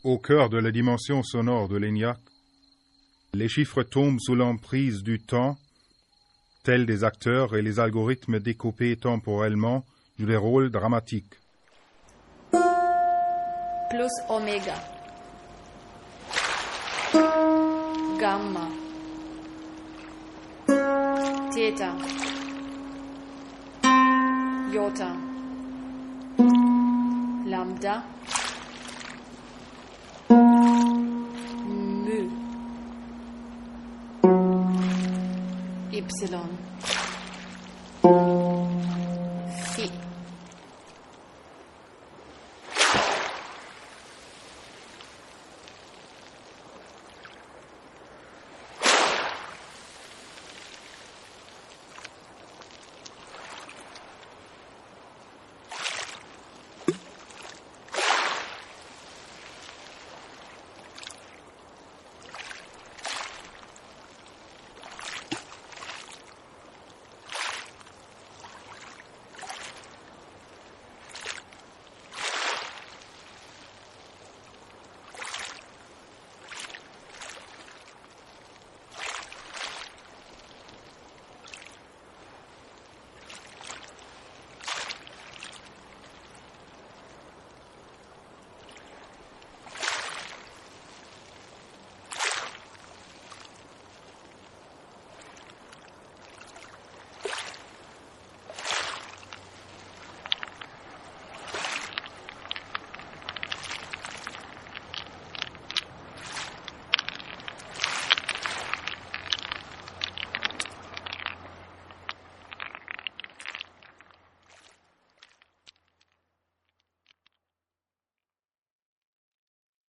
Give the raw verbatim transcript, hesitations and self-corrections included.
Au cœur de la dimension sonore de l'ENIAC, les chiffres tombent sous l'emprise du temps, tels des acteurs, et les algorithmes découpés temporellement jouent des rôles dramatiques. Plus oméga, gamma, theta, iota, lambda, mu, epsilon.